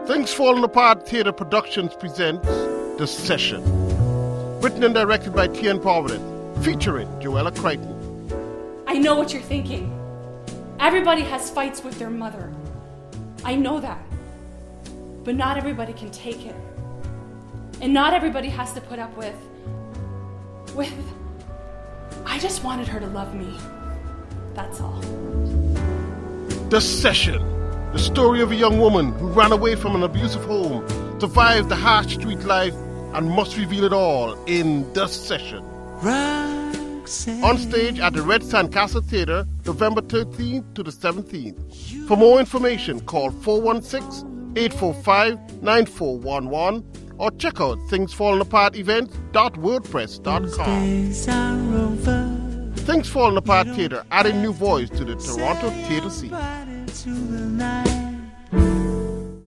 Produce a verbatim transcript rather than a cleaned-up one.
Things Falling Apart Theatre Productions presents The Session. Written and directed by Tian Providence, featuring Joella Crichton. I know what you're thinking. Everybody has fights with their mother. I know that. But not everybody can take it. And not everybody has to put up with... with... I just wanted her to love me. That's all. The Session. The story of a young woman who ran away from an abusive home, survived the harsh street life, and must reveal it all in The Session. Roxanne. On stage at the Red Sandcastle Theatre, November thirteenth to the seventeenth. For more information, call four one six, eight four five, nine four one one or check out things falling apart events dot wordpress dot com. Things Falling Apart Theatre, adding new voice to the Toronto theatre scene.